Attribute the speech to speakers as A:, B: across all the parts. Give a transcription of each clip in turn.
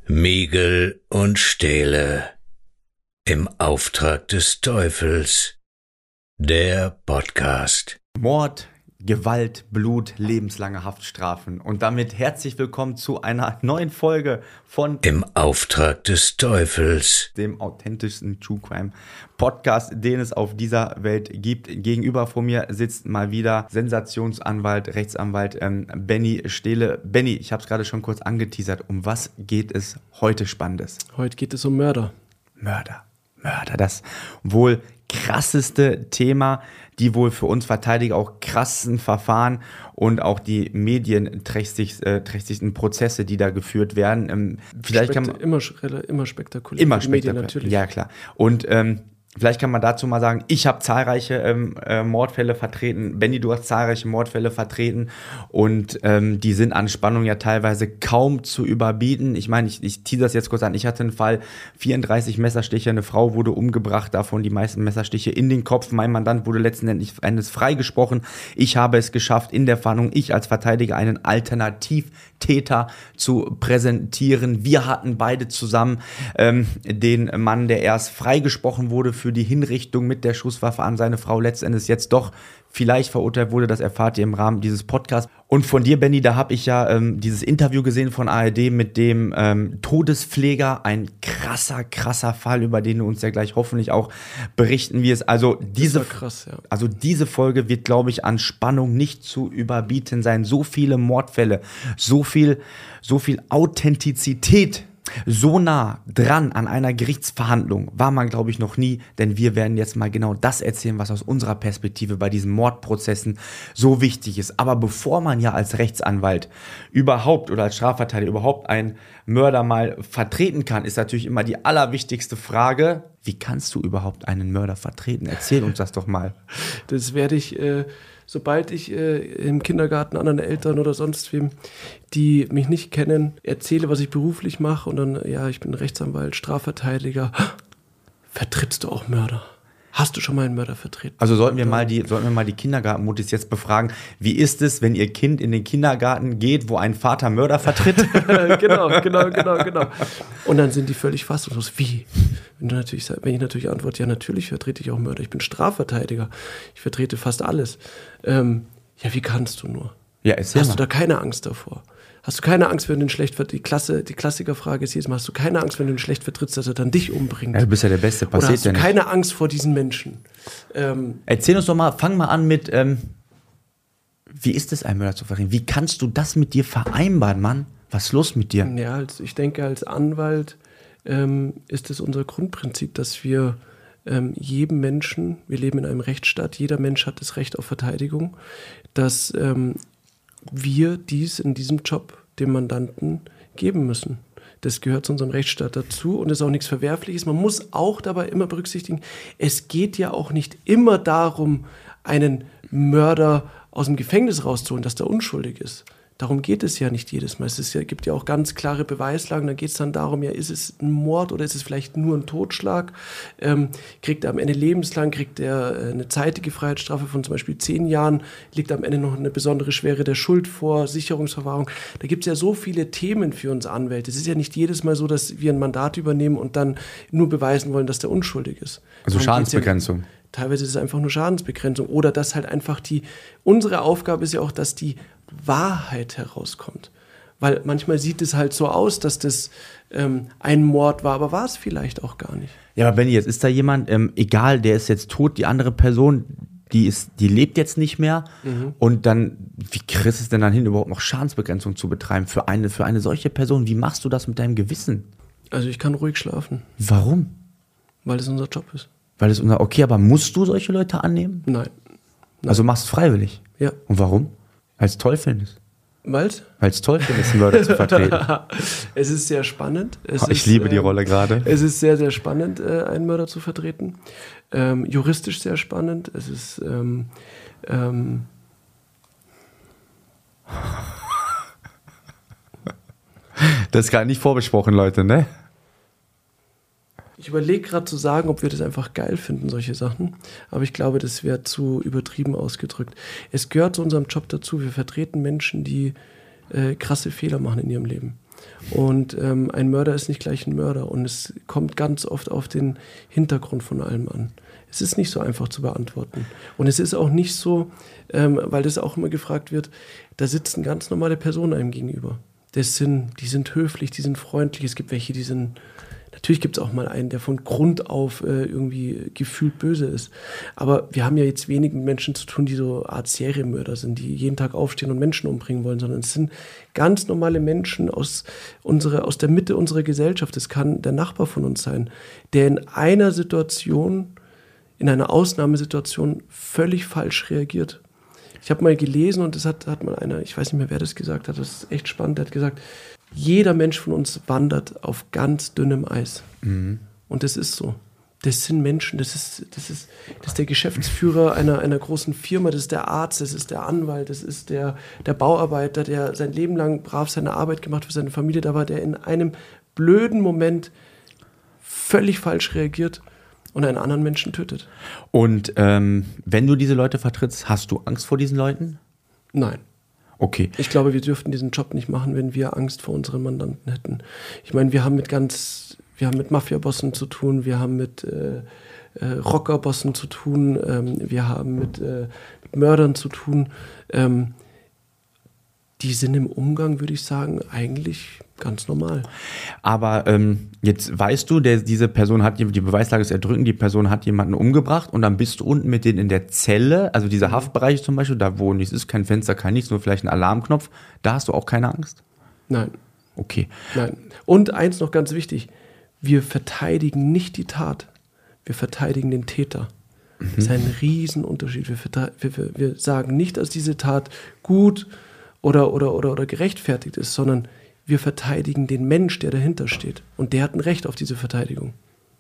A: Miegel und Stehle im Auftrag des Teufels. Der Podcast.
B: Mord, Gewalt, Blut, lebenslange Haftstrafen. Und damit herzlich willkommen zu einer neuen Folge von
A: Im Auftrag des Teufels,
B: dem authentischsten True Crime Podcast, den es auf dieser Welt gibt. Gegenüber von mir sitzt mal wieder Sensationsanwalt, Rechtsanwalt Benny Stehle. Benny, ich habe es gerade schon kurz angeteasert. Um was geht es heute Spannendes?
C: Heute geht es um Mörder.
B: Mörder, das wohl krasseste Thema, die wohl für uns Verteidiger auch krassen Verfahren und auch die medienträchtigsten Prozesse, die da geführt werden. Vielleicht kann man
C: immer spektakulär.
B: Immer
C: für die Medien
B: spektakulär,
C: natürlich.
B: ja klar. Und vielleicht kann man dazu mal sagen, ich habe zahlreiche Mordfälle vertreten. Benny, du hast zahlreiche Mordfälle vertreten und die sind an Spannung ja teilweise kaum zu überbieten. Ich meine, ich tease das jetzt kurz an. Ich hatte einen Fall, 34 Messerstiche, eine Frau wurde umgebracht, davon die meisten Messerstiche in den Kopf. Mein Mandant wurde letzten Endes freigesprochen. Ich habe es geschafft, in der Fahndung, ich als Verteidiger, einen Alternativtäter zu präsentieren. Wir hatten beide zusammen den Mann, der erst freigesprochen wurde für die Hinrichtung mit der Schusswaffe an seine Frau, letztendlich jetzt doch vielleicht verurteilt wurde. Das erfahrt ihr im Rahmen dieses Podcasts. Und von dir, Benny, da habe ich ja dieses Interview gesehen von ARD mit dem Todespfleger. Ein krasser Fall, über den du uns ja gleich hoffentlich auch berichten wirst. Also diese Folge wird, glaube ich, an Spannung nicht zu überbieten sein. So viele Mordfälle, so viel Authentizität, so nah dran an einer Gerichtsverhandlung war man, glaube ich, noch nie, denn wir werden jetzt mal genau das erzählen, was aus unserer Perspektive bei diesen Mordprozessen so wichtig ist. Aber bevor man ja als Rechtsanwalt überhaupt oder als Strafverteidiger überhaupt einen Mörder mal vertreten kann, ist natürlich immer die allerwichtigste Frage: Wie kannst du überhaupt einen Mörder vertreten? Erzähl uns das doch mal.
C: Das werde ich, sobald ich im Kindergarten anderen Eltern oder sonst wem, die mich nicht kennen, erzähle, was ich beruflich mache und dann, ja, ich bin Rechtsanwalt, Strafverteidiger. Vertrittst du auch Mörder? Hast du schon mal einen Mörder vertreten?
B: Also sollten wir mal die Kindergartenmuttis jetzt befragen, wie ist es, wenn ihr Kind in den Kindergarten geht, wo ein Vater Mörder vertritt?
C: Genau. Und dann sind die völlig fassungslos. Wie? Wenn ich natürlich antworte, ja, natürlich vertrete ich auch Mörder. Ich bin Strafverteidiger. Ich vertrete fast alles. Ja, wie kannst du nur?
B: Ja, erzähl mal.
C: Hast du da keine Angst davor? Hast du keine Angst, wenn du ihn schlecht vertrittst? Die Klassikerfrage ist jedes Mal, hast du keine Angst, wenn du ihn schlecht vertrittst, dass er dann dich umbringt?
B: Ja, du bist ja der Beste, passiert
C: oder hast du
B: ja nicht.
C: keine Angst vor diesen Menschen?
B: Erzähl uns doch mal, fang mal an mit, wie ist es, einen Mörder zu vertreten? Wie kannst du das mit dir vereinbaren, Mann? Was ist los mit dir?
C: Ja, also ich denke, als Anwalt ist es unser Grundprinzip, dass wir jedem Menschen, wir leben in einem Rechtsstaat, jeder Mensch hat das Recht auf Verteidigung, dass wir dies in diesem Job dem Mandanten geben müssen. Das gehört zu unserem Rechtsstaat dazu und ist auch nichts Verwerfliches. Man muss auch dabei immer berücksichtigen, es geht ja auch nicht immer darum, einen Mörder aus dem Gefängnis rauszuholen, dass der unschuldig ist. Darum geht es ja nicht jedes Mal. Gibt ja auch ganz klare Beweislagen. Da geht es dann darum, ja, ist es ein Mord oder ist es vielleicht nur ein Totschlag? Kriegt er am Ende lebenslang, kriegt er eine zeitige Freiheitsstrafe von zum Beispiel 10 Jahren, liegt am Ende noch eine besondere Schwere der Schuld vor, Sicherungsverwahrung. Da gibt es ja so viele Themen für uns Anwälte. Es ist ja nicht jedes Mal so, dass wir ein Mandat übernehmen und dann nur beweisen wollen, dass der unschuldig ist.
B: Also Schadensbegrenzung.
C: Teilweise ist es einfach nur Schadensbegrenzung oder dass halt einfach unsere Aufgabe ist ja auch, dass die Wahrheit herauskommt. Weil manchmal sieht es halt so aus, dass das ein Mord war, aber war es vielleicht auch gar nicht.
B: Ja, aber Benni, jetzt ist da jemand, egal, der ist jetzt tot, die andere Person, die lebt jetzt nicht mehr. Und dann, wie kriegst du es denn dann hin, überhaupt noch Schadensbegrenzung zu betreiben für eine solche Person? Wie machst du das mit deinem Gewissen?
C: Also ich kann ruhig schlafen.
B: Warum?
C: Weil es unser Job ist.
B: Okay, aber musst du solche Leute annehmen?
C: Nein.
B: Also machst du es freiwillig?
C: Ja.
B: Und warum? Weil es toll findest.
C: Weil
B: es toll findest, einen Mörder zu vertreten.
C: Es ist sehr spannend.
B: Ich liebe die Rolle gerade.
C: Es ist sehr, sehr spannend, einen Mörder zu vertreten. Juristisch sehr spannend. Es ist
B: das ist gerade nicht vorbesprochen, Leute, ne?
C: Ich überlege gerade zu sagen, ob wir das einfach geil finden, solche Sachen. Aber ich glaube, das wäre zu übertrieben ausgedrückt. Es gehört zu unserem Job dazu. Wir vertreten Menschen, die krasse Fehler machen in ihrem Leben. Und ein Mörder ist nicht gleich ein Mörder. Und es kommt ganz oft auf den Hintergrund von allem an. Es ist nicht so einfach zu beantworten. Und es ist auch nicht so, weil das auch immer gefragt wird, da sitzen ganz normale Personen einem gegenüber. Die sind höflich, die sind freundlich. Es gibt welche, natürlich gibt es auch mal einen, der von Grund auf irgendwie gefühlt böse ist. Aber wir haben ja jetzt wenig mit Menschen zu tun, die so Art Serienmörder sind, die jeden Tag aufstehen und Menschen umbringen wollen, sondern es sind ganz normale Menschen aus der Mitte unserer Gesellschaft. Es kann der Nachbar von uns sein, der in einer Ausnahmesituation völlig falsch reagiert. Ich habe mal gelesen und das hat mal einer, ich weiß nicht mehr, wer das gesagt hat, das ist echt spannend, der hat gesagt, jeder Mensch von uns wandert auf ganz dünnem Eis. Mhm. Und das ist so. Das sind Menschen, das ist der Geschäftsführer einer großen Firma, das ist der Arzt, das ist der Anwalt, das ist der Bauarbeiter, der sein Leben lang brav seine Arbeit gemacht für seine Familie, da war der in einem blöden Moment völlig falsch reagiert und einen anderen Menschen tötet.
B: Und wenn du diese Leute vertrittst, hast du Angst vor diesen Leuten?
C: Nein.
B: Okay.
C: Ich glaube, wir dürften diesen Job nicht machen, wenn wir Angst vor unseren Mandanten hätten. Ich meine, wir haben mit Mafia-Bossen zu tun, wir haben mit Rockerbossen zu tun, wir haben mit Mördern zu tun. Die sind im Umgang, würde ich sagen, eigentlich ganz normal.
B: Aber jetzt weißt du, diese Person hat, die Beweislage ist erdrückend, die Person hat jemanden umgebracht und dann bist du unten mit denen in der Zelle, also dieser Haftbereich zum Beispiel, da wo nichts ist, kein Fenster, kein nichts, nur vielleicht ein Alarmknopf, da hast du auch keine Angst?
C: Nein.
B: Okay.
C: Nein. Und eins noch ganz wichtig, wir verteidigen nicht die Tat, wir verteidigen den Täter. Das ist ein Riesenunterschied. Wir sagen nicht, dass diese Tat gut oder gerechtfertigt ist, sondern wir verteidigen den Mensch, der dahinter steht. Und der hat ein Recht auf diese Verteidigung.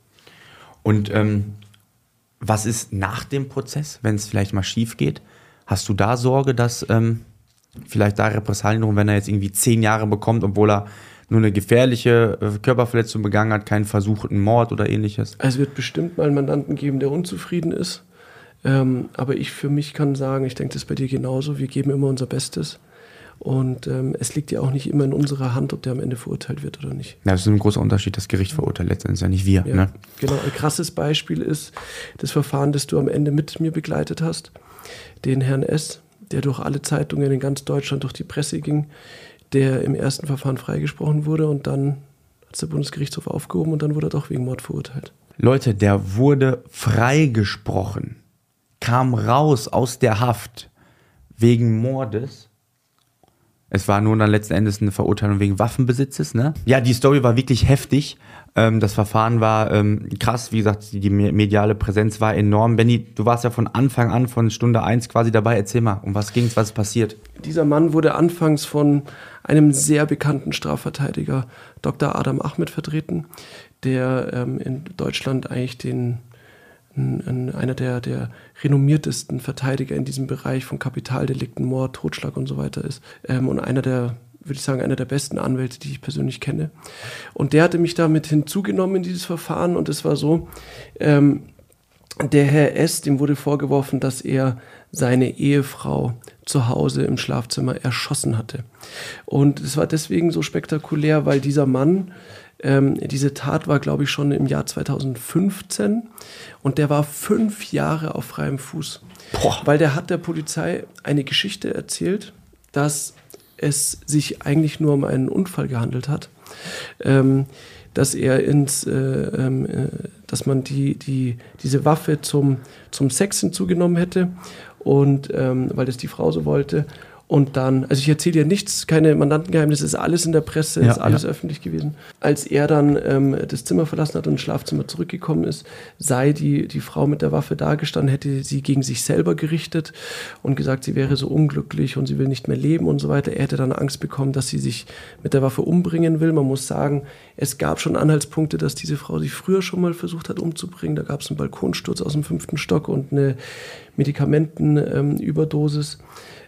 B: Und was ist nach dem Prozess, wenn es vielleicht mal schief geht? Hast du da Sorge, dass vielleicht da Repressalien drum, wenn er jetzt irgendwie 10 Jahre bekommt, obwohl er nur eine gefährliche Körperverletzung begangen hat, keinen versuchten Mord oder ähnliches?
C: Es wird bestimmt mal einen Mandanten geben, der unzufrieden ist. Aber ich für mich kann sagen, ich denke, das ist bei dir genauso, wir geben immer unser Bestes. Und es liegt ja auch nicht immer in unserer Hand, ob der am Ende verurteilt wird oder nicht.
B: Ja, das ist ein großer Unterschied, das Gericht verurteilt letztendlich, ja nicht wir.
C: Ja,
B: ne?
C: Genau, ein krasses Beispiel ist das Verfahren, das du am Ende mit mir begleitet hast. Den Herrn S., der durch alle Zeitungen in ganz Deutschland durch die Presse ging, der im ersten Verfahren freigesprochen wurde und dann hat es der Bundesgerichtshof aufgehoben und dann wurde er doch wegen Mord verurteilt.
B: Leute, der wurde freigesprochen, kam raus aus der Haft wegen Mordes. Es war nur dann letzten Endes eine Verurteilung wegen Waffenbesitzes, ne? Ja, die Story war wirklich heftig. Das Verfahren war krass. Wie gesagt, die mediale Präsenz war enorm. Benni, du warst ja von Anfang an, von Stunde 1 quasi dabei. Erzähl mal, um was ging's, was ist passiert?
C: Dieser Mann wurde anfangs von einem sehr bekannten Strafverteidiger, Dr. Adam Ahmed, vertreten, der in Deutschland eigentlich einer der renommiertesten Verteidiger in diesem Bereich von Kapitaldelikten, Mord, Totschlag und so weiter ist. Und einer der besten Anwälte, die ich persönlich kenne. Und der hatte mich damit hinzugenommen in dieses Verfahren und es war so, der Herr S., dem wurde vorgeworfen, dass er seine Ehefrau zu Hause im Schlafzimmer erschossen hatte. Und es war deswegen so spektakulär, weil dieser Mann, diese Tat war, glaube ich, schon im Jahr 2015 und der war 5 Jahre auf freiem Fuß. Boah. Weil der hat der Polizei eine Geschichte erzählt, dass es sich eigentlich nur um einen Unfall gehandelt hat, dass er dass man diese Waffe zum Sex hinzugenommen hätte und weil das die Frau so wollte. Und dann, also ich erzähle dir nichts, keine Mandantengeheimnisse, ist alles in der Presse, ist alles öffentlich gewesen. Als er dann das Zimmer verlassen hat und ins Schlafzimmer zurückgekommen ist, sei die Frau mit der Waffe dagestanden, hätte sie gegen sich selber gerichtet und gesagt, sie wäre so unglücklich und sie will nicht mehr leben und so weiter. Er hätte dann Angst bekommen, dass sie sich mit der Waffe umbringen will. Man muss sagen, es gab schon Anhaltspunkte, dass diese Frau sich früher schon mal versucht hat umzubringen. Da gab es einen Balkonsturz aus dem 5. Stock und eine Medikamentenüberdosis.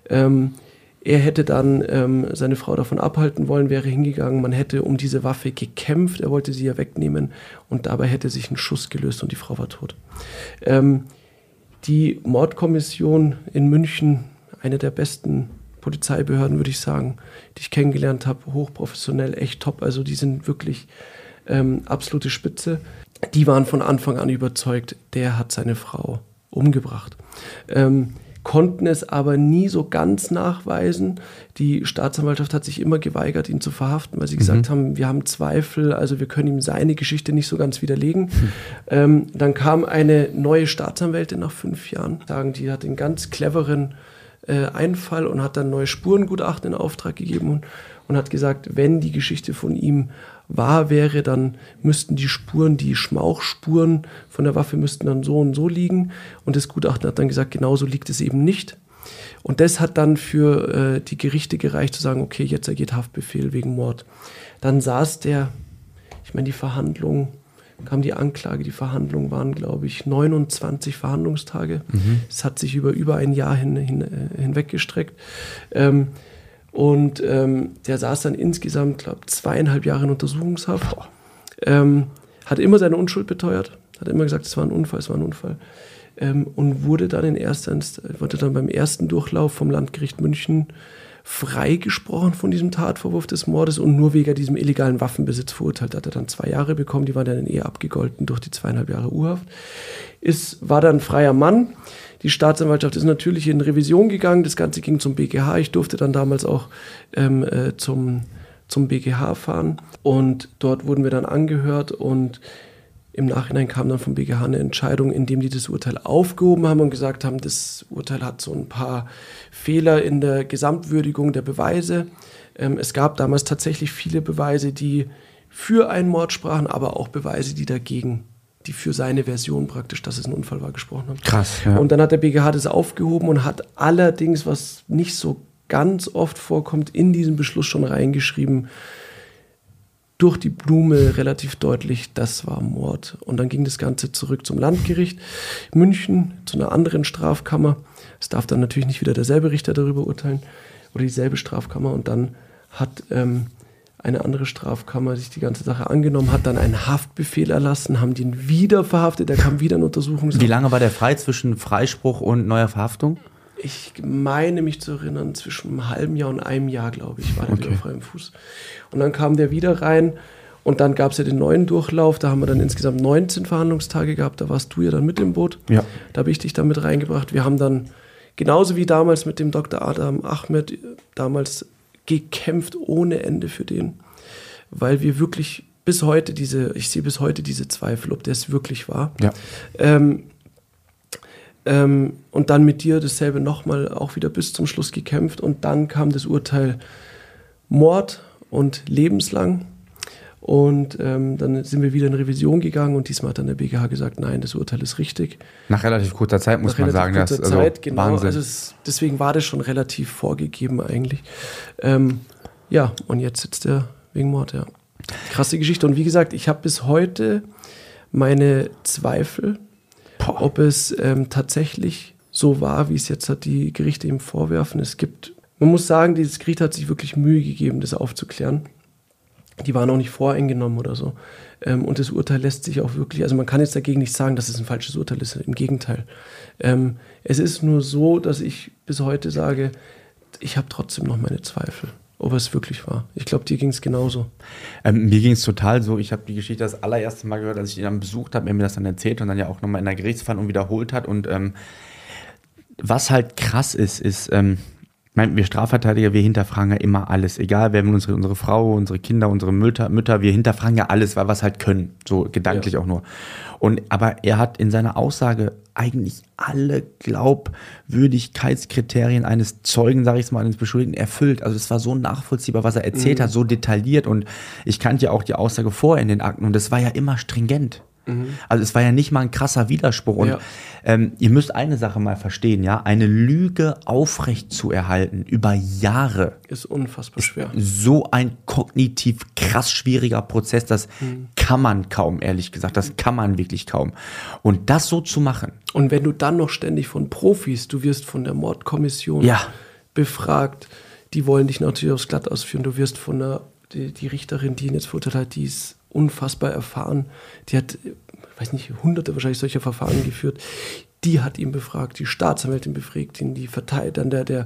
C: Er hätte dann seine Frau davon abhalten wollen, wäre hingegangen. Man hätte um diese Waffe gekämpft. Er wollte sie ja wegnehmen. Und dabei hätte sich ein Schuss gelöst und die Frau war tot. Die Mordkommission in München, eine der besten Polizeibehörden, würde ich sagen, die ich kennengelernt habe, hochprofessionell, echt top. Also die sind wirklich absolute Spitze. Die waren von Anfang an überzeugt, der hat seine Frau umgebracht. Konnten es aber nie so ganz nachweisen. Die Staatsanwaltschaft hat sich immer geweigert, ihn zu verhaften, weil sie gesagt haben, wir haben Zweifel, also wir können ihm seine Geschichte nicht so ganz widerlegen. Dann kam eine neue Staatsanwältin nach 5 Jahren. Die hat einen ganz cleveren Einfall und hat dann neue Spurengutachten in Auftrag gegeben und hat gesagt, wenn die Geschichte von ihm wahr wäre, dann müssten die Spuren, die Schmauchspuren von der Waffe müssten dann so und so liegen. Und das Gutachten hat dann gesagt, genauso liegt es eben nicht. Und das hat dann für die Gerichte gereicht, zu sagen, okay, jetzt ergeht Haftbefehl wegen Mord. Dann saß die Verhandlung, kam die Anklage, die Verhandlungen waren, glaube ich, 29 Verhandlungstage. Es hat sich über ein Jahr hinweggestreckt. Der saß dann insgesamt, glaube ich, 2,5 Jahre in Untersuchungshaft. Hat immer seine Unschuld beteuert, hat immer gesagt, es war ein Unfall. Und wurde dann beim ersten Durchlauf vom Landgericht München freigesprochen von diesem Tatvorwurf des Mordes und nur wegen diesem illegalen Waffenbesitz verurteilt. Hat er dann 2 Jahre bekommen, die waren dann abgegolten durch die 2,5 Jahre Urhaft. War dann freier Mann. Die Staatsanwaltschaft ist natürlich in Revision gegangen, das Ganze ging zum BGH. Ich durfte dann damals auch zum BGH fahren und dort wurden wir dann angehört und im Nachhinein kam dann vom BGH eine Entscheidung, in dem die das Urteil aufgehoben haben und gesagt haben, das Urteil hat so ein paar Fehler in der Gesamtwürdigung der Beweise. Es gab damals tatsächlich viele Beweise, die für einen Mord sprachen, aber auch Beweise, die für seine Version praktisch, dass es ein Unfall war, gesprochen haben.
B: Krass, ja.
C: Und dann hat der BGH das aufgehoben und hat allerdings, was nicht so ganz oft vorkommt, in diesen Beschluss schon reingeschrieben, durch die Blume relativ deutlich, das war Mord. Und dann ging das Ganze zurück zum Landgericht München, zu einer anderen Strafkammer. Es darf dann natürlich nicht wieder derselbe Richter darüber urteilen oder dieselbe Strafkammer. Und dann hat eine andere Strafkammer sich die ganze Sache angenommen, hat dann einen Haftbefehl erlassen, haben den wieder verhaftet, der kam wieder in Untersuchungshaft.
B: Wie lange war der frei zwischen Freispruch und neuer Verhaftung?
C: Ich meine mich zu erinnern, zwischen einem halben Jahr und einem Jahr, glaube ich, war der wieder frei im Fuß. Und dann kam der wieder rein und dann gab es ja den neuen Durchlauf, da haben wir dann insgesamt 19 Verhandlungstage gehabt, da warst du ja dann mit im Boot.
B: Ja.
C: Da habe ich dich dann mit reingebracht. Wir haben dann, genauso wie damals mit dem Dr. Adam Ahmed, damals gekämpft ohne Ende für den, weil wir wirklich ich sehe bis heute diese Zweifel, ob der es wirklich war.
B: Ja.
C: Und dann mit dir dasselbe nochmal auch wieder bis zum Schluss gekämpft und dann kam das Urteil Mord und lebenslang und dann sind wir wieder in Revision gegangen und diesmal hat dann der BGH gesagt, nein, das Urteil ist richtig.
B: Nach relativ kurzer Zeit muss man sagen, das ist
C: genau,
B: Wahnsinn.
C: Also deswegen war das schon relativ vorgegeben eigentlich. Und jetzt sitzt er wegen Mord, ja. Krasse Geschichte und wie gesagt, ich habe bis heute meine Zweifel, ob es tatsächlich so war, wie es jetzt die Gerichte ihm vorwerfen. Man muss sagen, dieses Gericht hat sich wirklich Mühe gegeben, das aufzuklären. Die waren auch nicht voreingenommen oder so. Und das Urteil lässt sich auch wirklich, also man kann jetzt dagegen nicht sagen, dass es ein falsches Urteil ist, im Gegenteil. Es ist nur so, dass ich bis heute sage, ich habe trotzdem noch meine Zweifel, ob es wirklich war. Ich glaube, dir ging es genauso.
B: Mir ging es total so. Ich habe die Geschichte das allererste Mal gehört, als ich ihn dann besucht habe, er mir das dann erzählt und dann ja auch nochmal in der Gerichtsverhandlung wiederholt hat. Und was halt krass ist, wir Strafverteidiger, wir hinterfragen ja immer alles. Egal, wer unsere Frau, unsere Kinder, unsere Mütter, wir hinterfragen ja alles, weil wir es halt können. So gedanklich auch nur. Aber er hat in seiner Aussage eigentlich alle Glaubwürdigkeitskriterien eines Zeugen, sage ich mal, eines Beschuldigten erfüllt. Also es war so nachvollziehbar, was er erzählt hat, so detailliert. Und ich kannte ja auch die Aussage vorher in den Akten und das war ja immer stringent. Also es war ja nicht mal ein krasser Widerspruch. Und ihr müsst eine Sache mal verstehen, ja, eine Lüge aufrecht zu erhalten über Jahre
C: ist unfassbar schwer.
B: So ein kognitiv krass schwieriger Prozess, das kann man kaum, ehrlich gesagt, das kann man wirklich kaum. Und das so zu machen.
C: Und wenn du dann noch ständig von Profis, du wirst von der Mordkommission befragt, die wollen dich natürlich aufs Glatteis führen, du wirst von die Richterin, die ihn jetzt verurteilt hat, die ist unfassbar erfahren. Die hat, weiß nicht, hunderte wahrscheinlich solcher Verfahren geführt. Die hat ihn befragt, die Staatsanwältin befragt ihn, dann der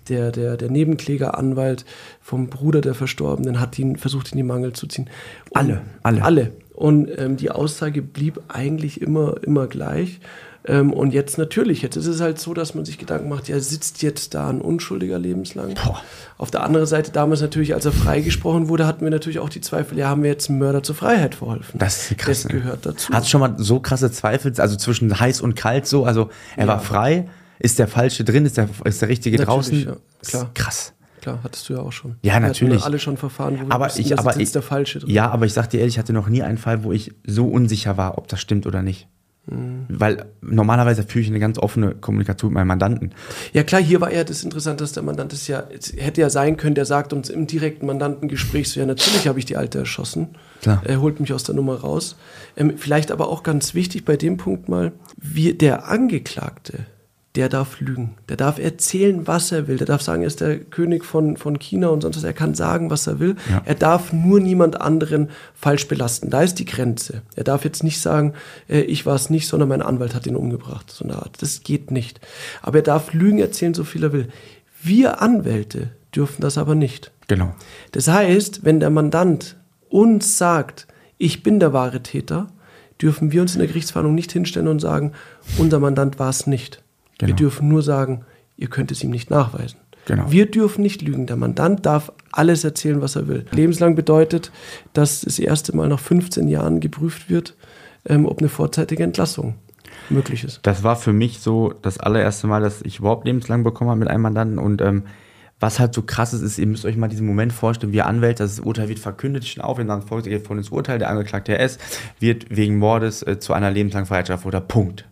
C: Nebenklägeranwalt vom Bruder der Verstorbenen hat versucht, ihn in die Mangel zu ziehen. Und alle. Und die Aussage blieb eigentlich immer gleich. Und jetzt ist es halt so, dass man sich Gedanken macht, ja, sitzt jetzt da ein Unschuldiger lebenslang? Boah. Auf der anderen Seite, damals natürlich, als er freigesprochen wurde, hatten wir natürlich auch die Zweifel, ja, haben wir jetzt einem Mörder zur Freiheit verholfen?
B: Das ist krass.
C: Das gehört dazu.
B: Hast du schon mal so krasse Zweifel, also zwischen heiß und kalt so, also er war frei, ist der Falsche drin, ist der Richtige
C: natürlich,
B: draußen?
C: Ja, klar.
B: Krass.
C: Klar, hattest du ja auch schon.
B: Ja, natürlich.
C: Wir alle schon Verfahren, wo
B: aber
C: wir wussten, dass jetzt der Falsche drin.
B: Ja, aber ich sag dir ehrlich, ich hatte noch nie einen Fall, wo ich so unsicher war, ob das stimmt oder nicht. Weil normalerweise führe ich eine ganz offene Kommunikation mit meinem Mandanten.
C: Ja klar, hier war ja das Interessante, dass der Mandant es hätte ja sein können, der sagt uns im direkten Mandantengespräch so, ja natürlich habe ich die Alte erschossen. Klar. Er holt mich aus der Nummer raus. Vielleicht aber auch ganz wichtig bei dem Punkt mal, der Angeklagte, der darf lügen. Der darf erzählen, was er will. Der darf sagen, er ist der König von China und sonst was. Er kann sagen, was er will. Ja. Er darf nur niemand anderen falsch belasten. Da ist die Grenze. Er darf jetzt nicht sagen, ich war es nicht, sondern mein Anwalt hat ihn umgebracht. So eine Art. Das geht nicht. Aber er darf Lügen erzählen, so viel er will. Wir Anwälte dürfen das aber nicht.
B: Genau.
C: Das heißt, wenn der Mandant uns sagt, ich bin der wahre Täter, dürfen wir uns in der Gerichtsverhandlung nicht hinstellen und sagen, unser Mandant war es nicht. Genau. Wir dürfen nur sagen, ihr könnt es ihm nicht nachweisen. Genau. Wir dürfen nicht lügen. Der Mandant darf alles erzählen, was er will. Lebenslang bedeutet, dass das erste Mal nach 15 Jahren geprüft wird, ob eine vorzeitige Entlassung möglich ist.
B: Das war für mich so das allererste Mal, dass ich überhaupt lebenslang bekommen habe mit einem Mandanten. Und was halt so krass ist, ihr müsst euch mal diesen Moment vorstellen, wir Anwälte, das Urteil wird verkündet, stehen auf, dann folgt volles Urteil, der Angeklagte Herr S. wird wegen Mordes zu einer lebenslangen Freiheitsstrafe oder Punkt.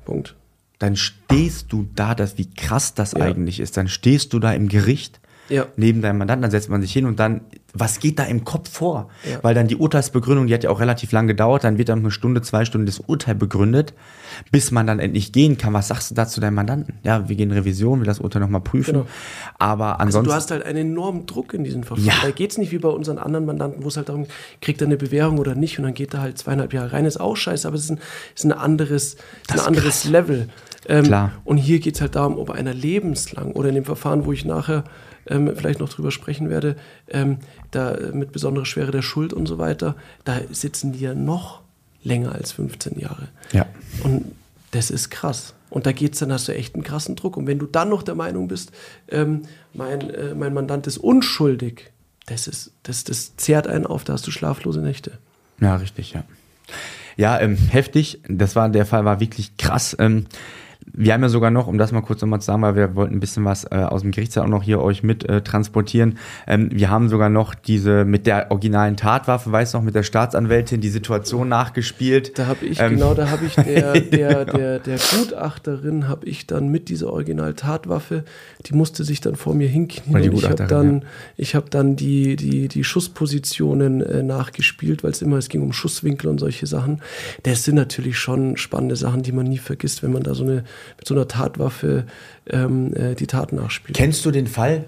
B: Dann stehst du da, wie krass das eigentlich ist. Dann stehst du da im Gericht neben deinem Mandanten, dann setzt man sich hin und dann, was geht da im Kopf vor? Ja. Weil dann die Urteilsbegründung, die hat ja auch relativ lang gedauert, dann wird dann 1 Stunde, 2 Stunden das Urteil begründet, bis man dann endlich gehen kann. Was sagst du da zu deinem Mandanten? Ja, wir gehen Revision, wir das Urteil nochmal prüfen. Genau. Aber ansonsten...
C: Also du hast halt einen enormen Druck in diesen Verfahren. Ja. Da geht es nicht wie bei unseren anderen Mandanten, wo es halt darum geht, kriegt er eine Bewährung oder nicht und dann geht er halt 2,5 Jahre rein. Ist auch scheiße, aber es ist ein anderes Level.
B: Klar.
C: Und hier geht es halt darum, ob einer lebenslang oder in dem Verfahren, wo ich nachher vielleicht noch drüber sprechen werde, da mit besonderer Schwere der Schuld und so weiter, da sitzen die ja noch länger als 15 Jahre.
B: Ja.
C: Und das ist krass. Und da hast du echt einen krassen Druck. Und wenn du dann noch der Meinung bist, mein Mandant ist unschuldig, das zehrt einen auf, da hast du schlaflose Nächte.
B: Ja, richtig, ja. Ja, heftig. Der Fall war wirklich krass. Wir haben ja sogar noch, um das mal kurz nochmal zu sagen, weil wir wollten ein bisschen was aus dem Gerichtssaal auch noch hier euch mit transportieren. Wir haben sogar noch diese mit der originalen Tatwaffe, weißt du noch, mit der Staatsanwältin die Situation nachgespielt.
C: Da habe ich der Gutachterin habe ich dann mit dieser Original-Tatwaffe, die musste sich dann vor mir hinknien. Ich habe dann die Schusspositionen nachgespielt, weil es ging um Schusswinkel und solche Sachen. Das sind natürlich schon spannende Sachen, die man nie vergisst, wenn man da mit so einer Tatwaffe die Tat nachspielt.
B: Kennst du den Fall,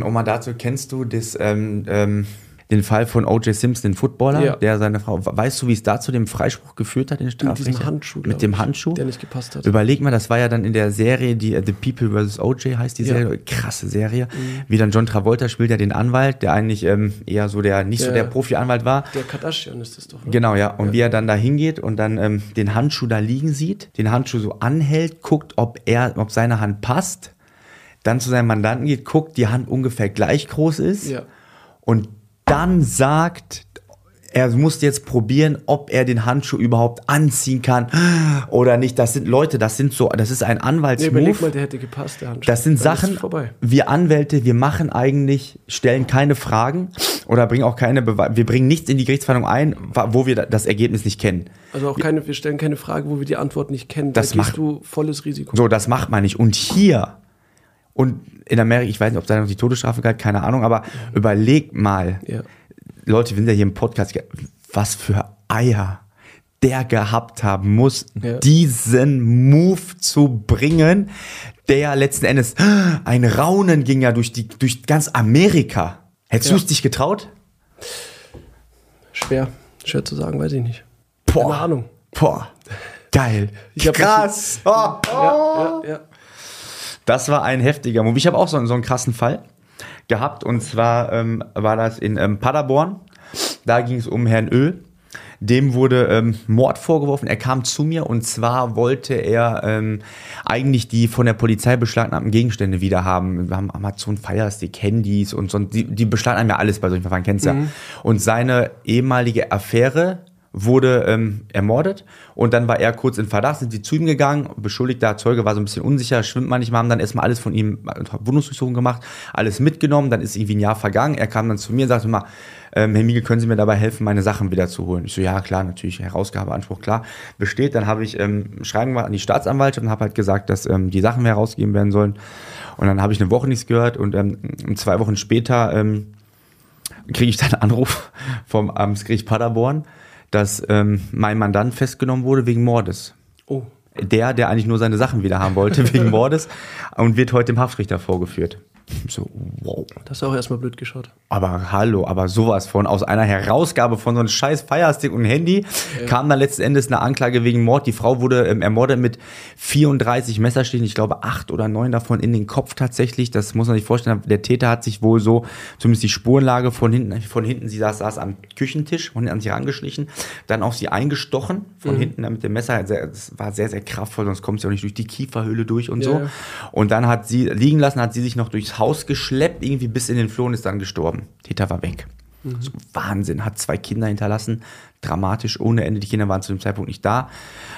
B: den Fall von O.J. Simpson, den Footballer, der seine Frau, weißt du, wie es da zu dem Freispruch geführt hat in Strafrecht?
C: Mit dem Handschuh, der nicht gepasst hat.
B: Überleg mal, das war ja dann in der Serie, die The People vs. O.J. heißt die Serie, krasse Serie, wie dann John Travolta spielt ja den Anwalt, der eigentlich eher so der Profi-Anwalt war.
C: Der Kardashian ist das doch, ne?
B: Genau, ja, und wie er dann da hingeht und dann den Handschuh da liegen sieht, den Handschuh so anhält, guckt, ob seine Hand passt, dann zu seinem Mandanten geht, guckt, die Hand ungefähr gleich groß ist und dann sagt, er muss jetzt probieren, ob er den Handschuh überhaupt anziehen kann oder nicht. Das ist ein Anwaltsmove.
C: Überleg mal, der hätte gepasst, der Handschuh.
B: Das sind Sachen, wir Anwälte, stellen keine Fragen oder bringen auch keine Beweise. Wir bringen nichts in die Gerichtsverhandlung ein, wo wir das Ergebnis nicht kennen.
C: Also auch wir stellen keine Frage, wo wir die Antwort nicht kennen. Da gehst du volles Risiko.
B: So, das macht man nicht. Und hier und in Amerika, ich weiß nicht, ob da noch die Todesstrafe galt, keine Ahnung, aber überlegt mal, Leute, wir sind ja hier im Podcast, was für Eier der gehabt haben muss, diesen Move zu bringen, der letzten Endes, ein Raunen ging ja durch ganz Amerika. Hättest du es dich getraut?
C: Schwer zu sagen, weiß ich nicht.
B: Keine Ahnung. Geil. Krass.
C: Ja.
B: Das war ein heftiger Move. Ich habe auch so einen krassen Fall gehabt. Und zwar war das in Paderborn. Da ging es um Herrn Ö. Dem wurde Mord vorgeworfen. Er kam zu mir und zwar wollte er eigentlich die von der Polizei beschlagnahmten Gegenstände wieder haben. Wir haben Amazon Fire Stick, Handys und so. Die beschlagnahmen ja alles bei solchen Verfahren, kennst du ja. Und seine ehemalige Affäre wurde ermordet und dann war er kurz in Verdacht, sind sie zu ihm gegangen, beschuldigter Zeuge war so ein bisschen unsicher, schwimmt man nicht mal, haben dann erstmal alles von ihm, Wohnungsdurchsuchung gemacht, alles mitgenommen, dann ist irgendwie ein Jahr vergangen, er kam dann zu mir und sagte mal, Herr Miegel, können Sie mir dabei helfen, meine Sachen wieder zu holen? Ich so, ja klar, natürlich, Herausgabeanspruch, klar, besteht. Dann habe ich Schreiben gemacht an die Staatsanwaltschaft und habe halt gesagt, dass die Sachen mehr herausgegeben werden sollen und dann habe ich eine Woche nichts gehört und 2 Wochen später kriege ich dann einen Anruf vom Amtsgericht Paderborn, dass mein Mandant festgenommen wurde wegen Mordes.
C: Oh.
B: Der eigentlich nur seine Sachen wieder haben wollte wegen Mordes und wird heute dem Haftrichter vorgeführt. So, wow.
C: Das hast du auch erstmal blöd geschaut.
B: Aber hallo, aber sowas von, aus einer Herausgabe von so einem scheiß Firestick und Handy kam dann letzten Endes eine Anklage wegen Mord. Die Frau wurde ermordet mit 34 Messerstichen, ich glaube 8 oder 9 davon in den Kopf tatsächlich. Das muss man sich vorstellen. Der Täter hat sich wohl so, zumindest die Spurenlage von hinten, sie saß am Küchentisch, von hinten an sie rangeschlichen, dann auf sie eingestochen, von hinten mit dem Messer. Das war sehr, sehr kraftvoll, sonst kommt sie auch nicht durch die Kieferhöhle durch und so. Und dann hat sie liegen lassen, hat sie sich noch durchs Haus geschleppt, irgendwie bis in den Flur und ist dann gestorben. Täter war weg. So, Wahnsinn, hat 2 Kinder hinterlassen, dramatisch, ohne Ende. Die Kinder waren zu dem Zeitpunkt nicht da.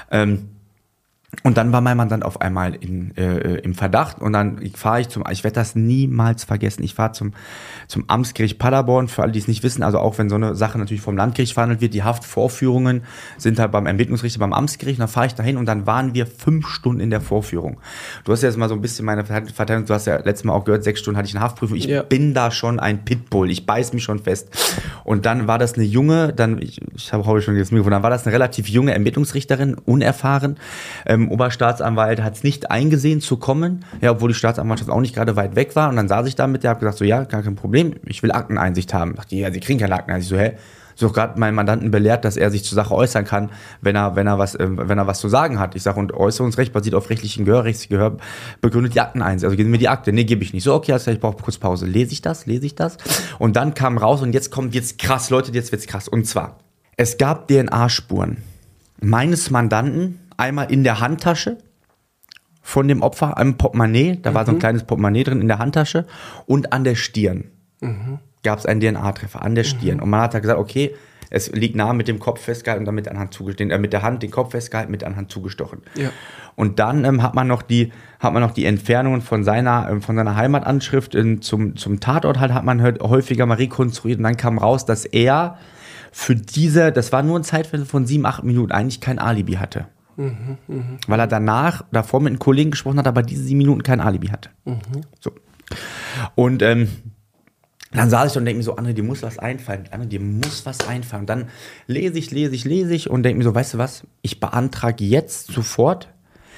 B: Und dann war mein Mandant auf einmal im Verdacht und dann fahre ich ich werde das niemals vergessen, ich fahre zum Amtsgericht Paderborn, für alle, die es nicht wissen, also auch wenn so eine Sache natürlich vom Landgericht verhandelt wird, die Haftvorführungen sind halt beim Ermittlungsrichter, beim Amtsgericht, und dann fahre ich dahin und dann waren wir 5 Stunden in der Vorführung. Du hast ja jetzt mal so ein bisschen meine Verteidigung, du hast ja letztes Mal auch gehört, 6 Stunden hatte ich eine Haftprüfung, ich bin da schon ein Pitbull, ich beiß mich schon fest. Und dann war das eine junge, ich habe heute schon das Mikrofon, dann war das eine relativ junge Ermittlungsrichterin, unerfahren, Oberstaatsanwalt hat es nicht eingesehen zu kommen, ja, obwohl die Staatsanwaltschaft auch nicht gerade weit weg war. Und dann saß ich da mit der, habe gesagt, so, ja, gar kein Problem, ich will Akteneinsicht haben. Dachte, ja, Sie kriegen keine Akteneinsicht. So, hä? So, gerade meinen Mandanten belehrt, dass er sich zur Sache äußern kann, wenn er was zu sagen hat. Ich sage, und Äußerungsrecht basiert auf rechtlichem Gehör, rechtliches Gehör begründet die Akteneinsicht. Also geben mir die Akte. Nee, gebe ich nicht. So, okay, also ich brauche kurz Pause. Lese ich das? Und dann kam raus und jetzt krass, Leute, jetzt wird's krass. Und zwar, es gab DNA-Spuren meines Mandanten, einmal in der Handtasche von dem Opfer, am Portemonnaie, da war so ein kleines Portemonnaie drin in der Handtasche und an der Stirn gab es einen DNA-Treffer, an der Stirn. Und man hat da gesagt, okay, es liegt nah mit dem Kopf festgehalten und dann mit der Hand den Kopf festgehalten, mit der Hand zugestochen. Ja. Und dann hat man noch die Entfernungen von seiner Heimatanschrift zum Tatort hat man häufiger mal rekonstruiert und dann kam raus, dass er für das war nur ein Zeitfenster von 7-8 Minuten, eigentlich kein Alibi hatte. Weil er davor mit einem Kollegen gesprochen hat, aber diese 7 Minuten kein Alibi hatte. So. Und dann saß ich und denke mir so, André, dir muss was einfallen. Und dann lese ich und denke mir so, weißt du was, ich beantrage jetzt sofort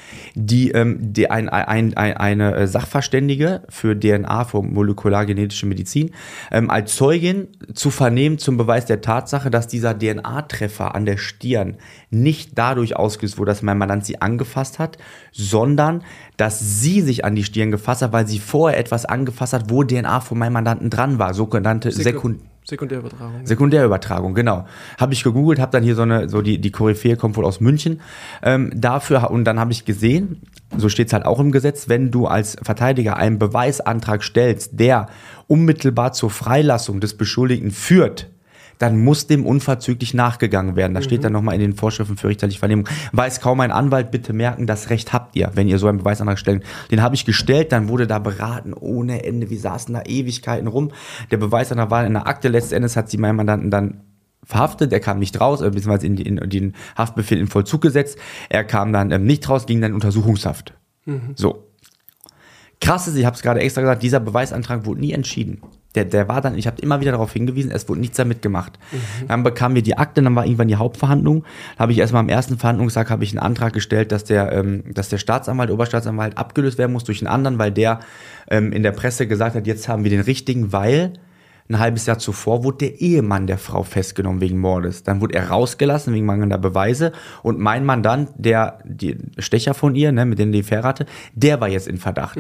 B: eine Sachverständige für DNA, für molekulargenetische Medizin, als Zeugin zu vernehmen zum Beweis der Tatsache, dass dieser DNA-Treffer an der Stirn nicht dadurch ausgelöst wurde, dass mein Mandant sie angefasst hat, sondern dass sie sich an die Stirn gefasst hat, weil sie vorher etwas angefasst hat, wo DNA von meinem Mandanten dran war, sogenannte Sekundärübertragung, genau. Habe ich gegoogelt, habe dann hier die Koryphäe kommt wohl aus München dafür und dann habe ich gesehen, so steht es halt auch im Gesetz, wenn du als Verteidiger einen Beweisantrag stellst, der unmittelbar zur Freilassung des Beschuldigten führt, dann muss dem unverzüglich nachgegangen werden. Das steht dann nochmal in den Vorschriften für richterliche Vernehmung. Weiß kaum ein Anwalt, bitte merken, das Recht habt ihr, wenn ihr so einen Beweisantrag stellt. Den habe ich gestellt, dann wurde da beraten ohne Ende. Wir saßen da Ewigkeiten rum. Der Beweisantrag war in der Akte. Letzten Endes hat sie meinen Mandanten dann verhaftet. Er kam nicht raus, beziehungsweise in den Haftbefehl in Vollzug gesetzt. Er kam dann nicht raus, ging dann in Untersuchungshaft. So. Krass ist, ich habe es gerade extra gesagt, dieser Beweisantrag wurde nie entschieden. Der war dann, ich habe immer wieder darauf hingewiesen, es wurde nichts damit gemacht. Dann bekamen wir die Akte, dann war irgendwann die Hauptverhandlung. Da habe ich erstmal am ersten Verhandlungstag einen Antrag gestellt, dass der Oberstaatsanwalt abgelöst werden muss durch einen anderen, weil der in der Presse gesagt hat, jetzt haben wir den richtigen, weil ein halbes Jahr zuvor wurde der Ehemann der Frau festgenommen wegen Mordes. Dann wurde er rausgelassen wegen mangelnder Beweise und mein Mandant, der Stecher von ihr, ne, mit dem die Affäre hatte, der war jetzt in Verdacht.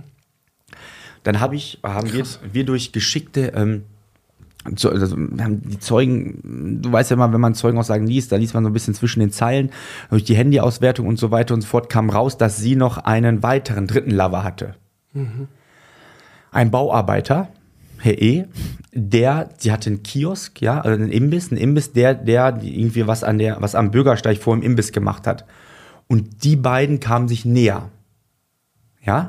B: Dann haben wir durch geschickte haben die Zeugen, du weißt ja immer, wenn man Zeugenaussagen liest, da liest man so ein bisschen zwischen den Zeilen, durch die Handyauswertung und so weiter und so fort kam raus, dass sie noch einen weiteren dritten Lover hatte. Ein Bauarbeiter, Herr E., sie hatte einen Kiosk, ja, also einen Imbiss, der irgendwie was am Bürgersteig vor dem Imbiss gemacht hat. Und die beiden kamen sich näher. Ja?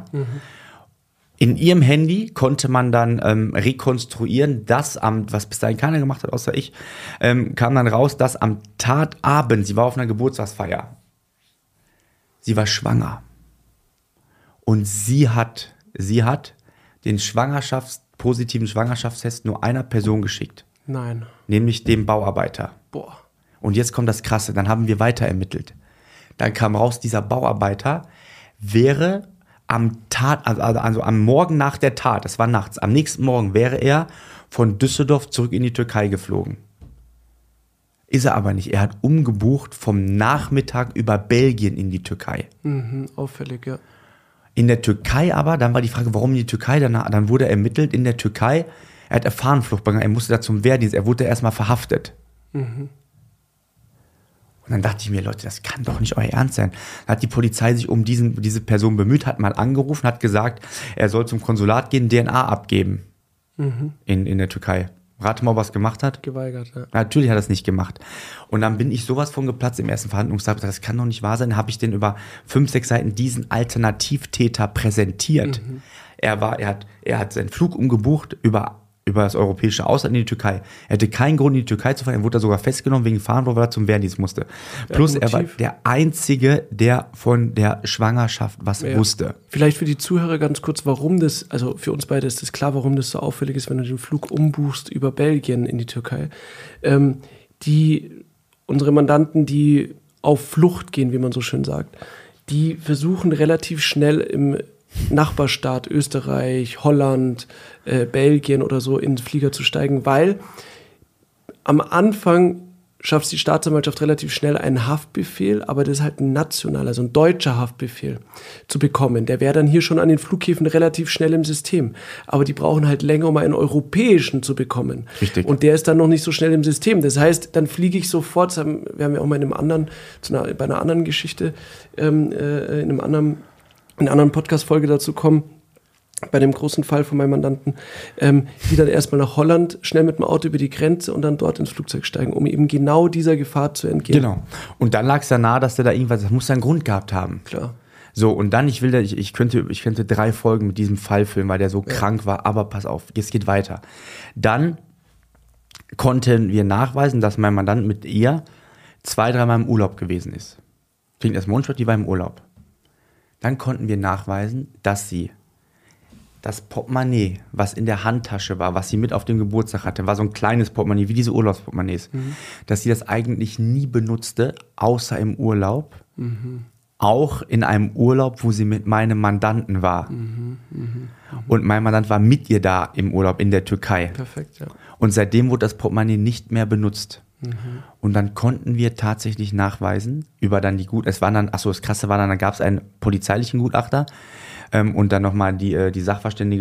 B: In ihrem Handy konnte man dann rekonstruieren, dass was bis dahin keiner gemacht hat, außer ich, kam dann raus, dass am Tatabend, sie war auf einer Geburtstagsfeier, sie war schwanger. Und sie hat den positiven Schwangerschaftstest nur einer Person geschickt.
C: Nein.
B: Nämlich dem Bauarbeiter.
C: Boah.
B: Und jetzt kommt das Krasse, dann haben wir weiter ermittelt. Dann kam raus, dieser Bauarbeiter wäre also am Morgen nach der Tat, das war nachts, am nächsten Morgen wäre er von Düsseldorf zurück in die Türkei geflogen. Ist er aber nicht. Er hat umgebucht vom Nachmittag über Belgien in die Türkei.
C: Auffällig, ja.
B: In der Türkei aber, dann war die Frage, warum in die Türkei? Dann wurde ermittelt in der Türkei, er hat Erfahrenflucht begangen, er musste da zum Wehrdienst, er wurde erstmal verhaftet. Und dann dachte ich mir, Leute, das kann doch nicht euer Ernst sein. Dann hat die Polizei sich um diese Person bemüht, hat mal angerufen, hat gesagt, er soll zum Konsulat gehen, DNA abgeben in der Türkei. Rate mal, was gemacht hat.
C: Geweigert, ja.
B: Natürlich hat er es nicht gemacht. Und dann bin ich sowas von geplatzt im ersten Verhandlungstag. Das kann doch nicht wahr sein. Habe ich den über 5, 6 Seiten diesen Alternativtäter präsentiert. Er hat seinen Flug umgebucht über das europäische Ausland in die Türkei. Er hatte keinen Grund, in die Türkei zu fahren. Er wurde da sogar festgenommen wegen Fahren, weil er zum Wehrdienst musste. Plus er war der Einzige, der von der Schwangerschaft was wusste.
C: Vielleicht für die Zuhörer ganz kurz, warum das, also für uns beide ist das klar, warum das so auffällig ist, wenn du den Flug umbuchst über Belgien in die Türkei. Unsere Mandanten, die auf Flucht gehen, wie man so schön sagt, die versuchen relativ schnell im Nachbarstaat Österreich, Holland, Belgien oder so in den Flieger zu steigen, weil am Anfang schafft die Staatsanwaltschaft relativ schnell einen Haftbefehl, aber das ist halt ein nationaler, also ein deutscher Haftbefehl zu bekommen. Der wäre dann hier schon an den Flughäfen relativ schnell im System. Aber die brauchen halt länger, um einen europäischen zu bekommen.
B: Richtig.
C: Und der ist dann noch nicht so schnell im System. Das heißt, dann fliege ich sofort, wir haben ja auch mal bei einer anderen Geschichte, in einer anderen Podcast-Folge dazu kommen, bei dem großen Fall von meinem Mandanten, die dann erstmal nach Holland schnell mit dem Auto über die Grenze und dann dort ins Flugzeug steigen, um eben genau dieser Gefahr zu entgehen.
B: Genau. Und dann lag es ja nahe, dass der da das muss ja einen Grund gehabt haben.
C: Klar.
B: So, und dann, ich könnte 3 Folgen mit diesem Fall filmen, weil der so krank war, aber pass auf, es geht weiter. Dann konnten wir nachweisen, dass mein Mandant mit ihr 2-3 Mal im Urlaub gewesen ist. Klingt erstmal unschuldig, die war im Urlaub. Dann konnten wir nachweisen, dass sie das Portemonnaie, was in der Handtasche war, was sie mit auf dem Geburtstag hatte, war so ein kleines Portemonnaie, wie diese Urlaubsportemonnaies, dass sie das eigentlich nie benutzte, außer im Urlaub. Auch in einem Urlaub, wo sie mit meinem Mandanten war. Und mein Mandant war mit ihr da im Urlaub in der Türkei.
C: Perfekt, ja.
B: Und seitdem wurde das Portemonnaie nicht mehr benutzt. Und dann konnten wir tatsächlich nachweisen, über dann das Krasse war dann, da gab es einen polizeilichen Gutachter und dann nochmal die Sachverständige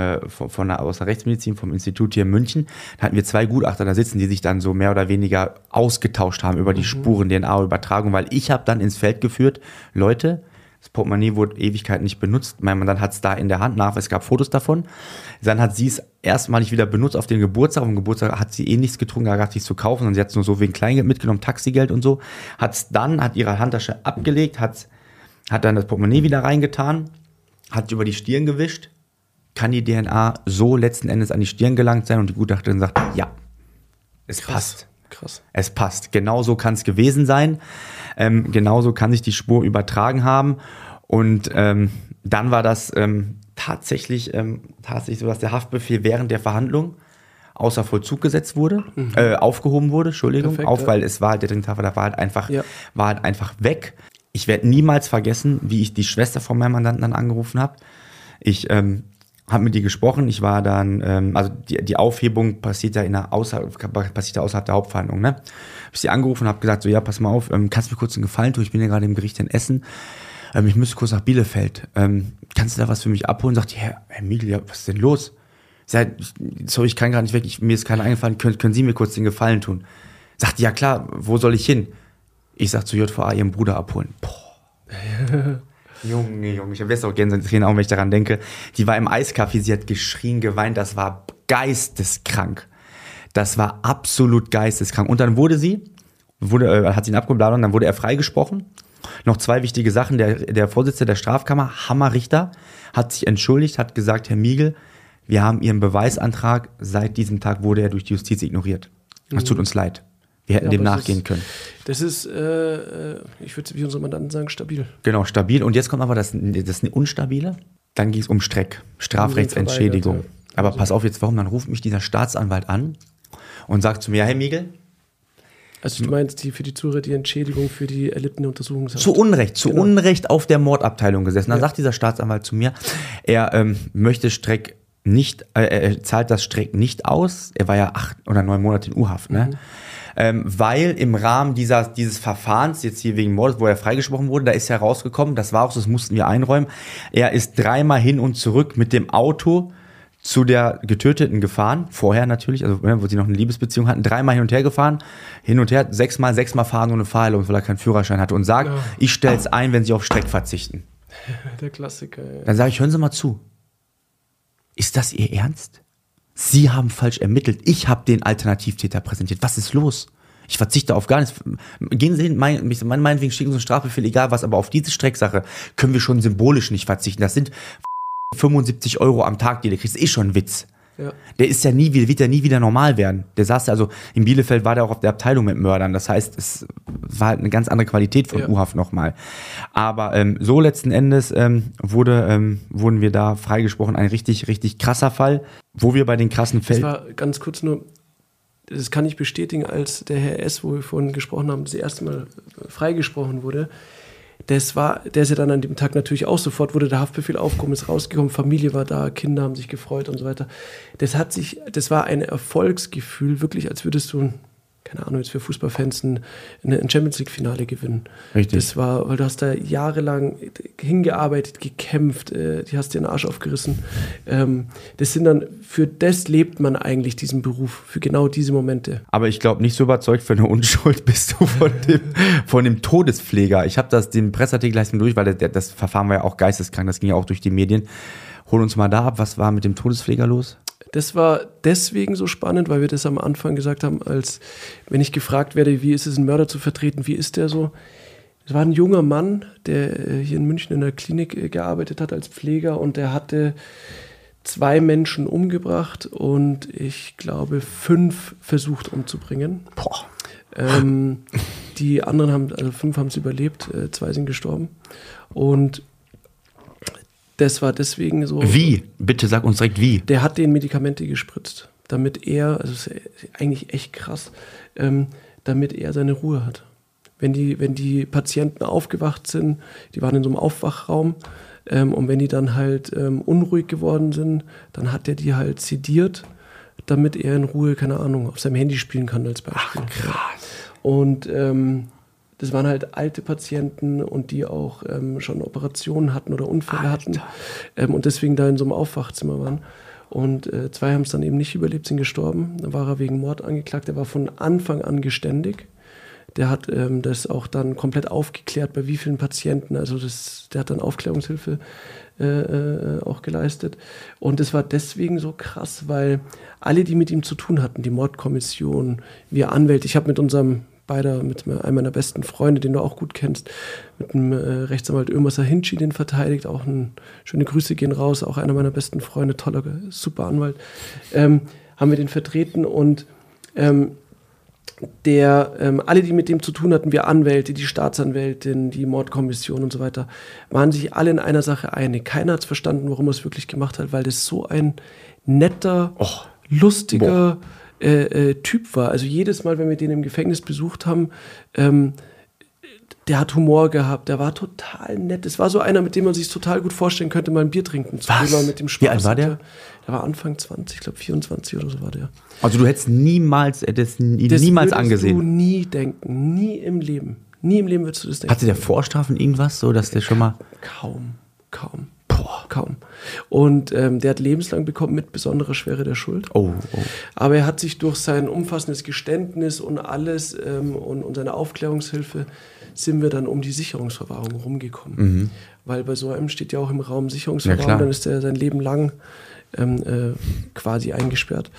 B: aus der Rechtsmedizin, vom Institut hier in München. Da hatten wir 2 Gutachter da sitzen, die sich dann so mehr oder weniger ausgetauscht haben über die Spuren-DNA-Übertragung, weil ich habe dann ins Feld geführt, Leute, das Portemonnaie wurde Ewigkeiten nicht benutzt. Mein Mandant hat es da in der Hand es gab Fotos davon. Dann hat sie es erstmalig wieder benutzt auf den Geburtstag. Auf dem Geburtstag hat sie nichts getrunken, da gab es nichts zu kaufen, sondern sie hat es nur so wegen Kleingeld mitgenommen, Taxigeld und so. Hat ihre Handtasche abgelegt, hat dann das Portemonnaie wieder reingetan, hat über die Stirn gewischt. Kann die DNA so letzten Endes an die Stirn gelangt sein? Und die Gutachterin sagt, ja, es passt.
C: Krass.
B: Es passt. Genauso kann es gewesen sein. Genauso kann sich die Spur übertragen haben. Und dann war das tatsächlich so, dass der Haftbefehl während der Verhandlung außer Vollzug gesetzt wurde, aufgehoben wurde, Entschuldigung,
C: Perfekt,
B: weil es war halt der Tag, war halt einfach weg. Ich werde niemals vergessen, wie ich die Schwester von meinem Mandanten dann angerufen habe. habe mit ihr gesprochen. Ich war dann, also die Aufhebung passiert ja außerhalb der Hauptverhandlung, ne? Habe ich sie angerufen und habe gesagt, so, ja, pass mal auf, kannst du mir kurz einen Gefallen tun? Ich bin ja gerade im Gericht in Essen. Ich müsste kurz nach Bielefeld. Kannst du da was für mich abholen? Sagt die, Herr Miegel, ja, was ist denn los? Sorry, ich kann gar nicht weg, mir ist keiner eingefallen, können Sie mir kurz den Gefallen tun? Sagt die, ja klar, wo soll ich hin? Ich sag zur JVA, ihren Bruder abholen. Boah. Junge, ich habe jetzt auch Gänsehaut, auch wenn ich daran denke. Die war im Eiscafé, sie hat geschrien, geweint, das war geisteskrank. Das war absolut geisteskrank. Und dann hat sie ihn abgeblasen und dann wurde er freigesprochen. Noch 2 wichtige Sachen. Der Vorsitzende der Strafkammer, Hammerrichter, hat sich entschuldigt, hat gesagt, Herr Miegel, wir haben Ihren Beweisantrag, seit diesem Tag wurde er durch die Justiz ignoriert. Es tut uns leid. Wir hätten dem nachgehen können.
C: Das ist, ich würde wie unsere Mandanten sagen, stabil.
B: Genau, stabil. Und jetzt kommt aber das Unstabile. Dann ging es um Strafrechtsentschädigung. Ja. Aber pass auf jetzt, warum? Dann ruft mich dieser Staatsanwalt an und sagt zu mir, ja, Herr Miegel.
C: Also du meinst für die Zuhörer die Entschädigung für die erlittene Untersuchungshaft?
B: Zu Unrecht auf der Mordabteilung gesessen. Dann sagt dieser Staatsanwalt zu mir, er möchte Streck nicht, er zahlt das Streck nicht aus. Er war ja 8 oder 9 Monate in U-Haft, ne? Weil im Rahmen dieses Verfahrens, jetzt hier wegen Mordes, wo er freigesprochen wurde, da ist herausgekommen, das war auch so, das mussten wir einräumen, er ist 3-mal hin und zurück mit dem Auto zu der Getöteten gefahren, vorher natürlich, also wo sie noch eine Liebesbeziehung hatten, 3-mal hin und her gefahren, 6-mal fahren ohne Fahrerlaubnis, weil er keinen Führerschein hatte und sagt, ich stell's ein, wenn sie auf Streck verzichten.
C: Der Klassiker, ja.
B: Dann sage ich, hören Sie mal zu. Ist das Ihr Ernst? Sie haben falsch ermittelt. Ich habe den Alternativtäter präsentiert. Was ist los? Ich verzichte auf gar nichts. Gehen Sie hin, meinetwegen schicken Sie einen Strafbefehl, egal was, aber auf diese Strecksache können wir schon symbolisch nicht verzichten. Das sind 75 € am Tag, die der kriegt. Das ist schon ein Witz. Ja. Wird ja nie wieder normal werden. Der saß also, in Bielefeld war der auch auf der Abteilung mit Mördern. Das heißt, es war halt eine ganz andere Qualität von U-Haft nochmal. Aber so letzten Endes wurden wir da freigesprochen. Ein richtig, richtig krasser Fall, wo wir bei den krassen Fällen...
C: Das war ganz kurz nur, das kann ich bestätigen, als der Herr S., wo wir vorhin gesprochen haben, das erste Mal freigesprochen wurde. Der ist ja dann an dem Tag natürlich auch sofort, wurde der Haftbefehl aufgehoben, ist rausgekommen, Familie war da, Kinder haben sich gefreut und so weiter. Das war ein Erfolgsgefühl, wirklich, als würdest du, keine Ahnung, jetzt für Fußballfans ein Champions-League-Finale gewinnen. Richtig. Das war, weil du hast da jahrelang hingearbeitet, gekämpft, die hast dir den Arsch aufgerissen. Das lebt man eigentlich diesen Beruf, für genau diese Momente.
B: Aber ich glaube, nicht so überzeugt für eine Unschuld bist du von dem Todespfleger. Ich habe den Presseartikel gleich durch, weil das Verfahren war ja auch geisteskrank, das ging ja auch durch die Medien. Hol uns mal da ab, was war mit dem Todespfleger los?
C: Das war deswegen so spannend, weil wir das am Anfang gesagt haben, als wenn ich gefragt werde, wie ist es, einen Mörder zu vertreten, wie ist der so? Das war ein junger Mann, der hier in München in der Klinik gearbeitet hat als Pfleger und der hatte 2 Menschen umgebracht und ich glaube 5 versucht umzubringen. Boah. Die anderen 5 haben es überlebt, 2 sind gestorben und das war deswegen so.
B: Wie? Bitte sag uns direkt wie.
C: Der hat den Medikamente gespritzt, damit er, also das ist eigentlich echt krass, damit er seine Ruhe hat. Wenn die Patienten aufgewacht sind, die waren in so einem Aufwachraum, und wenn die dann halt unruhig geworden sind, dann hat er die halt sediert, damit er in Ruhe, keine Ahnung, auf seinem Handy spielen kann als Beispiel. Ach, krass. Und das waren halt alte Patienten und die auch schon Operationen hatten oder Unfälle hatten und deswegen da in so einem Aufwachzimmer waren. Und 2 haben es dann eben nicht überlebt, sind gestorben. Dann war er wegen Mord angeklagt. Der war von Anfang an geständig. Der hat das auch dann komplett aufgeklärt, bei wie vielen Patienten. Also der hat dann Aufklärungshilfe auch geleistet. Und das war deswegen so krass, weil alle, die mit ihm zu tun hatten, die Mordkommission, wir Anwälte, ich habe mit einem meiner besten Freunde, den du auch gut kennst, mit dem Rechtsanwalt Ömer Sahinci, den verteidigt, auch schöne Grüße gehen raus, auch einer meiner besten Freunde, toller, super Anwalt, haben wir den vertreten und alle, die mit dem zu tun hatten, wir Anwälte, die Staatsanwältin, die Mordkommission und so weiter, waren sich alle in einer Sache einig. Keiner hat es verstanden, warum er es wirklich gemacht hat, weil das so ein netter, lustiger Typ war. Also jedes Mal, wenn wir den im Gefängnis besucht haben, der hat Humor gehabt, der war total nett. Es war so einer, mit dem man sich total gut vorstellen könnte, mal ein Bier trinken zu gehen, mal mit dem Spaß.
B: Wie alt war der?
C: Der war Anfang 20, ich glaube 24 oder so war der.
B: Also du hättest ihn niemals angesehen.
C: Du nie denken, nie im Leben. Nie im Leben würdest du das denken.
B: Hatte der Vorstrafen irgendwas, so dass der schon mal...
C: Kaum. Kaum. Und der hat lebenslang bekommen mit besonderer Schwere der Schuld.
B: Oh.
C: Aber er hat sich durch sein umfassendes Geständnis und alles und seine Aufklärungshilfe sind wir dann um die Sicherungsverwahrung rumgekommen. Weil bei so einem steht ja auch im Raum Sicherungsverwahrung, dann ist er sein Leben lang quasi eingesperrt.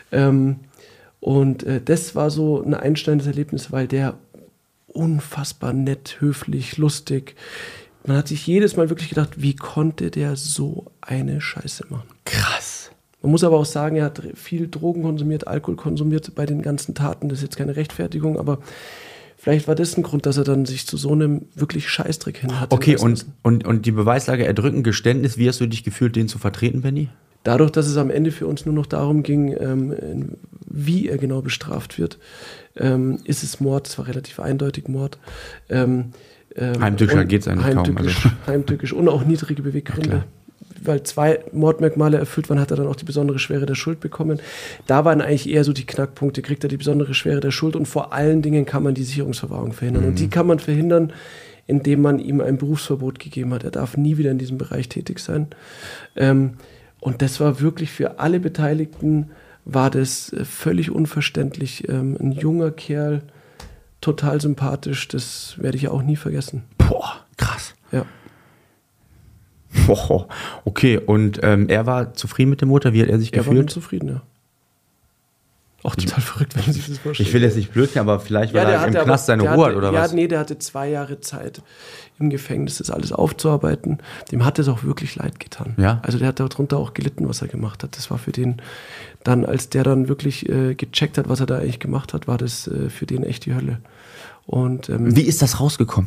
C: Und das war so ein einschneidendes Erlebnis, weil der unfassbar nett, höflich, lustig. Man hat sich jedes Mal wirklich gedacht, wie konnte der so eine Scheiße machen?
B: Krass.
C: Man muss aber auch sagen, er hat viel Drogen konsumiert, Alkohol konsumiert bei den ganzen Taten. Das ist jetzt keine Rechtfertigung, aber vielleicht war das ein Grund, dass er dann sich zu so einem wirklich Scheißdreck hin hat.
B: Okay, und die Beweislage erdrückend Geständnis, wie hast du dich gefühlt, den zu vertreten, Benni?
C: Dadurch, dass es am Ende für uns nur noch darum ging, wie er genau bestraft wird, ist es Mord, es war relativ eindeutig Mord.
B: Heimtückischer geht es eigentlich kaum.
C: Heimtückisch und auch niedrige Beweggründe. Weil 2 Mordmerkmale erfüllt waren, hat er dann auch die besondere Schwere der Schuld bekommen. Da waren eigentlich eher so die Knackpunkte, kriegt er die besondere Schwere der Schuld und vor allen Dingen kann man die Sicherungsverwahrung verhindern. Und die kann man verhindern, indem man ihm ein Berufsverbot gegeben hat. Er darf nie wieder in diesem Bereich tätig sein. Und das war wirklich für alle Beteiligten, war das völlig unverständlich. Ein junger Kerl, total sympathisch, das werde ich ja auch nie vergessen.
B: Boah, krass.
C: Ja.
B: Boah, okay, und er war zufrieden mit dem Mutter? Wie hat er sich gefühlt?
C: Er war zufrieden, ja. Auch total verrückt, wenn man sich das vorstellt.
B: Ich will jetzt nicht blöd sein, aber vielleicht, weil er im Knast seine Ruhe hat, oder was?
C: Ja, nee, der hatte 2 Jahre Zeit im Gefängnis, das alles aufzuarbeiten. Dem hat es auch wirklich leid getan.
B: Ja?
C: Also der hat darunter auch gelitten, was er gemacht hat. Das war für den dann, als der dann wirklich gecheckt hat, was er da eigentlich gemacht hat, war das für den echt die Hölle. Und
B: wie ist das rausgekommen?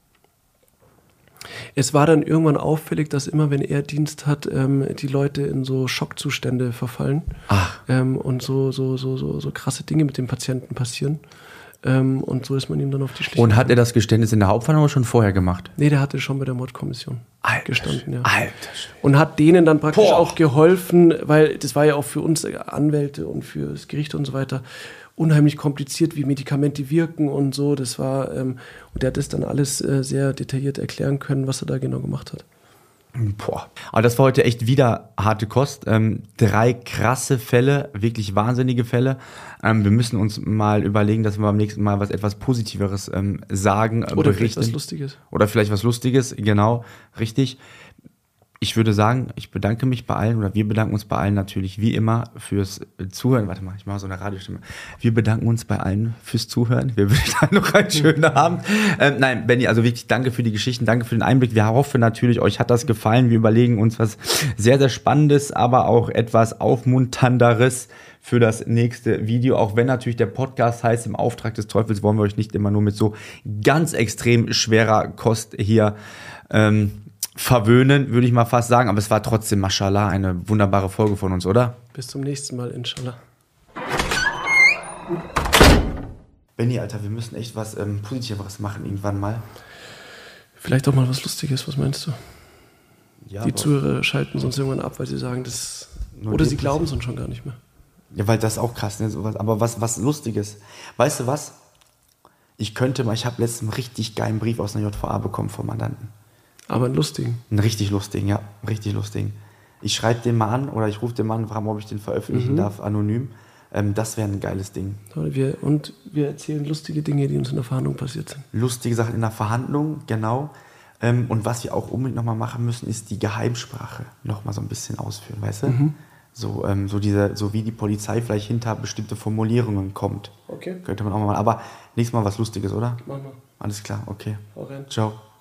C: Es war dann irgendwann auffällig, dass immer, wenn er Dienst hat, die Leute in so Schockzustände verfallen. Und so krasse Dinge mit dem Patienten passieren. Und so ist man ihm dann auf die Schliche.
B: Und hat er das Geständnis in der Hauptverhandlung schon vorher gemacht?
C: Nee, der hatte schon bei der Mordkommission gestanden. Ja.
B: Alter.
C: Und hat denen dann praktisch auch geholfen, weil das war ja auch für uns Anwälte und für das Gericht und so weiter unheimlich kompliziert, wie Medikamente wirken und so. Das war, und der hat das dann alles sehr detailliert erklären können, was er da genau gemacht hat.
B: Boah. Aber das war heute echt wieder harte Kost. 3 krasse Fälle, wirklich wahnsinnige Fälle. Wir müssen uns mal überlegen, dass wir beim nächsten Mal was etwas Positiveres sagen,
C: oder berichten. Vielleicht was Lustiges.
B: Oder vielleicht was Lustiges, genau, richtig. Ich würde sagen, ich bedanke mich bei allen, oder wir bedanken uns bei allen natürlich wie immer fürs Zuhören. Warte mal, ich mache so eine Radiostimme. Wir bedanken uns bei allen fürs Zuhören. Wir wünschen euch noch einen schönen Abend. Nein, Benni, also wirklich danke für die Geschichten, danke für den Einblick. Wir hoffen natürlich, euch hat das gefallen. Wir überlegen uns was sehr, sehr Spannendes, aber auch etwas Aufmunternderes für das nächste Video. Auch wenn natürlich der Podcast heißt, im Auftrag des Teufels, wollen wir euch nicht immer nur mit so ganz extrem schwerer Kost hier verwöhnen, würde ich mal fast sagen. Aber es war trotzdem, mashallah, eine wunderbare Folge von uns, oder?
C: Bis zum nächsten Mal, inshallah.
B: Benni, Alter, wir müssen echt was Positiveres machen irgendwann mal.
C: Vielleicht auch mal was Lustiges, was meinst du?
B: Ja,
C: die Zuhörer schalten sonst irgendwann ab, weil sie sagen, das... Oder sie glauben es uns schon gar nicht mehr.
B: Ja, weil das ist auch krass, ne? Aber was Lustiges. Weißt du was? Ich habe letztens einen richtig geilen Brief aus einer JVA bekommen vom Mandanten.
C: Aber einen lustigen?
B: Einen richtig lustigen, ja. Richtig lustigen. Ich schreibe den mal an oder ich rufe den mal an und frage, ob ich den veröffentlichen darf, anonym. Das wäre ein geiles Ding.
C: Wir erzählen lustige Dinge, die uns in der Verhandlung passiert sind.
B: Lustige Sachen in der Verhandlung, genau. Und was wir auch unbedingt nochmal machen müssen, ist die Geheimsprache nochmal so ein bisschen ausführen, weißt du? So wie die Polizei vielleicht hinter bestimmte Formulierungen kommt.
C: Okay.
B: Könnte man auch mal machen. Aber nächstes Mal was Lustiges, oder?
C: Machen wir.
B: Alles klar, okay.
C: Hau rein.
B: Ciao.